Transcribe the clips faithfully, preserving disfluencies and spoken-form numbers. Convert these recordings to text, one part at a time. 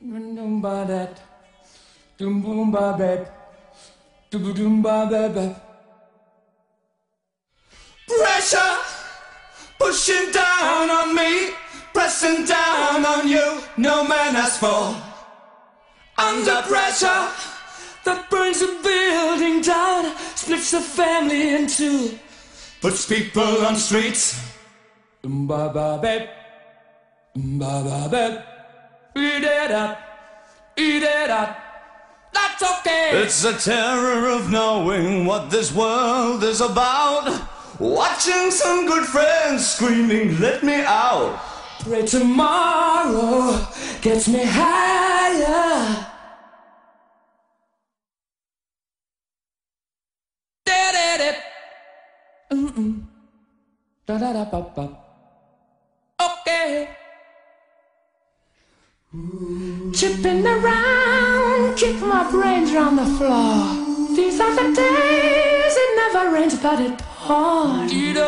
Doom ba that, doom boom ba bep, doom doom ba bep. Pressure pushing down on me, pressing down on you. No man has fall. Under pressure that burns a building down, splits the family in two, puts people on streets. Doom ba ba bep, doom ba ba bep. Eat it up, eat it up, that's okay. It's the terror of knowing what this world is about. Watching some good friends screaming, let me out. Pray tomorrow gets me higher. Da-da-da. Mm-mm. Da-da-da-ba-ba. Okay. Chipping around, kick my brains round the floor. These are the days it never rains, but it pours.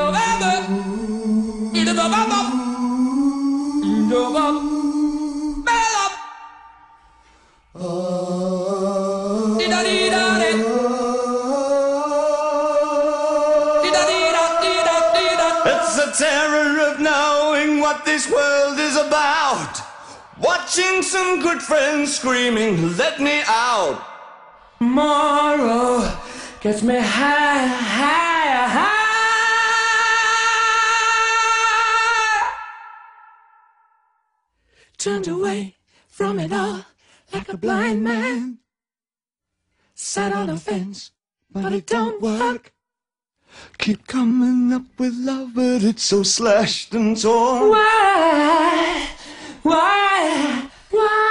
It's the terror of knowing what this world is about. Watching some good friends screaming, let me out. Tomorrow gets me higher, higher, higher. Turned away from it all like a blind man. Sat on a fence, but it don't work. Keep coming up with love, but it's so slashed and torn. Why? Why? Why?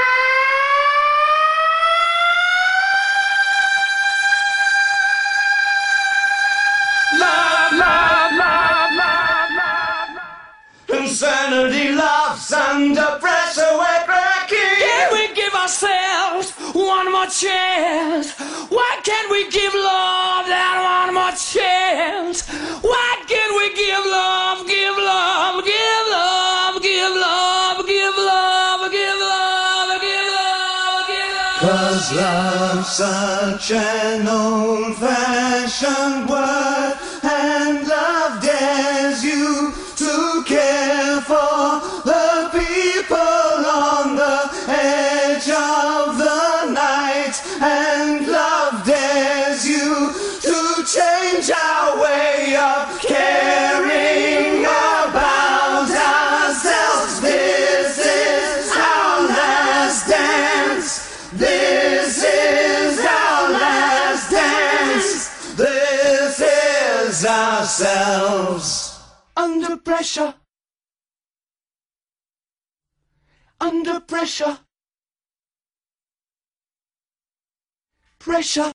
Love, love, love, love, love, love. Insanity loves under pressure, we're cracking. Can we give ourselves one more chance? Why can't we give love that one more chance? Why can't we give love, give love, give love, give love, give love, give love, give love, give love? 'Cause love's such an old-fashioned word, and love dares you to care for the people on the edge of the night, and love dares you to change our way of caring about ourselves. This is our last dance. This is our last dance. This is ourselves. Under pressure, under pressure, pressure.